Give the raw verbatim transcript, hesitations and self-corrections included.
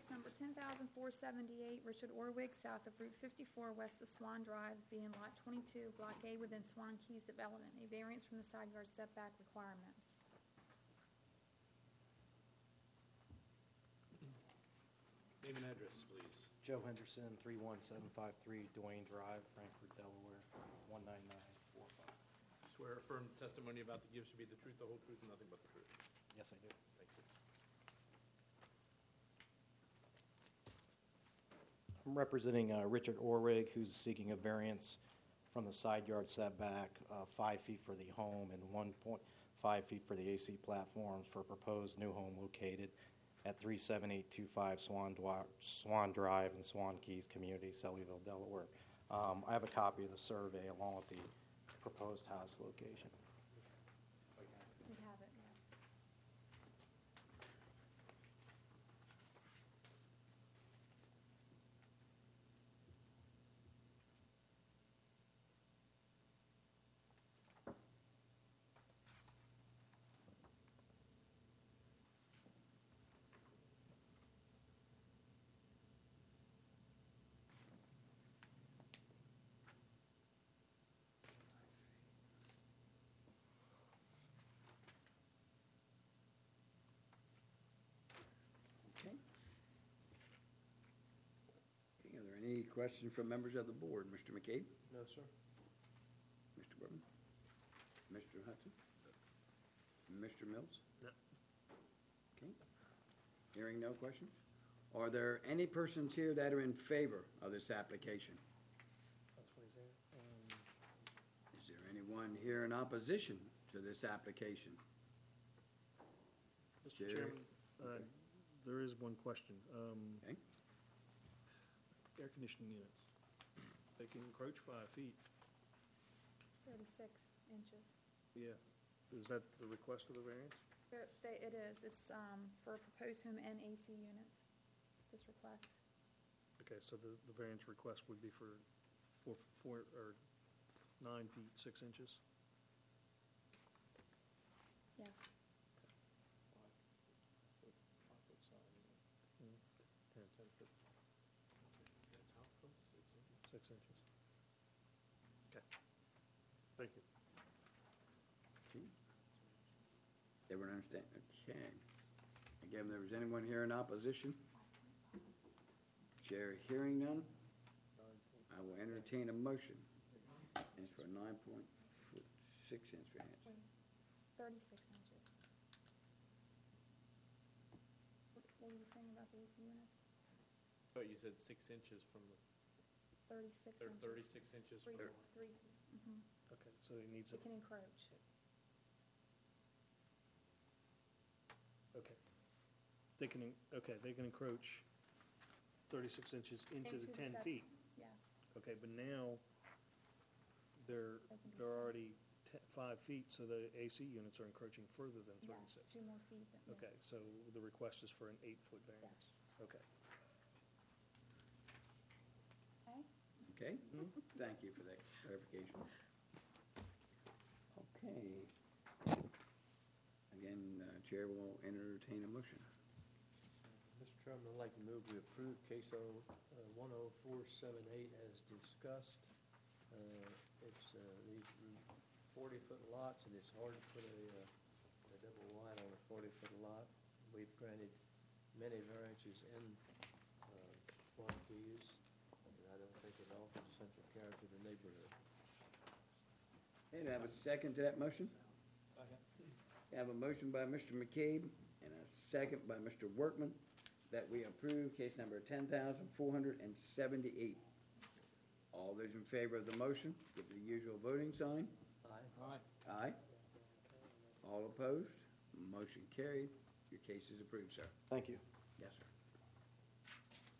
case number ten thousand four seventy-eight, Richard Orwig, south of Route fifty-four, west of Swan Drive, being Lot twenty-two, Block A within Swan Keys Development, a variance from the side yard setback requirement. Name and address, please. Joe Henderson, three one seven five three Duane Drive, Frankfort, Delaware, one nine nine four five. Swear affirm testimony about the gives to be the truth, the whole truth, and nothing but the truth. Yes, I do. Thank you. I'm representing uh, Richard Orwig, who's seeking a variance from the side yard setback, uh, five feet for the home and one point five feet for the A C platforms for a proposed new home located at three seven eight two five Swan, Dwa- Swan Drive in Swan Keys Community, Selbyville, Delaware. Um, I have a copy of the survey along with the proposed house location. We have it, yes. Okay. Okay, are there any questions from members of the board? Mister McCabe? No, sir. Mister Whitman? Mister Hudson? Mister Mills? No. Okay. Hearing no questions? Are there any persons here that are in favor of this application? That's what he's there. Um, Is there anyone here in opposition to this application? Mister Jerry? Chairman, uh, Okay. there is one question. Um, Okay. Air conditioning units, they can encroach five feet. thirty-six inches. Yeah. Is that the request of the variance? There- they- It is. It's um, for proposed home and A C units, this request. Okay, so the, the variance request would be for four, four, or nine feet, six inches? Yes. Mm, ten, ten foot, That's how close, six inches. six inches. Okay. Thank you. Okay. Everyone understand? Okay. Again, if there was anyone here in opposition? Chair hearing none, I will entertain a motion. It's for a nine point six inch variance. Wait, thirty-six inches. What what were you saying about the A C units? But you said six inches from the, thirty-six they're inches. thirty-six inches Three, from the. three, mhm. Okay, so he needs a, It can encroach. okay. They can, en- okay, they can encroach thirty-six inches into the ten sep- feet. Yes. Okay, but now they're, They can be they're seven. already te- five feet, so the A C units are encroaching further than Yes, thirty-six. two more feet. than- yes. Okay, so the request is for an eight-foot variance? Yes. Okay. Okay? Okay? Thank you for that clarification. Okay. Again, uh, Chair will entertain a motion. Mister Chairman, I'd like to move we approve case O one oh four seven eight as discussed. Uh, It's uh, these forty-foot lots, and it's hard to put a uh, a double wide on a forty-foot lot. We've granted many variances in uh, Swan Keys, and I don't think it alters the central character of the neighborhood. Okay, do I have a second to that motion? I have a motion by Mister McCabe and a second by Mister Workman that we approve case number ten thousand four hundred seventy-eight. All those in favor of the motion, give the usual voting sign. Aye. Aye. Aye. All opposed? Motion carried. Your case is approved, sir. Thank you. Yes, sir.